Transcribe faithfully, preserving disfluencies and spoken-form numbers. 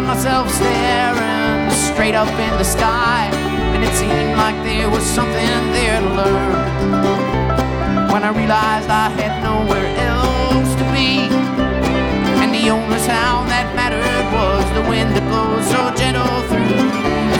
found myself staring straight up in the sky, and it seemed like there was something there to learn. When I realized I had nowhere else to be, and the only sound that mattered was the wind that blows so gentle through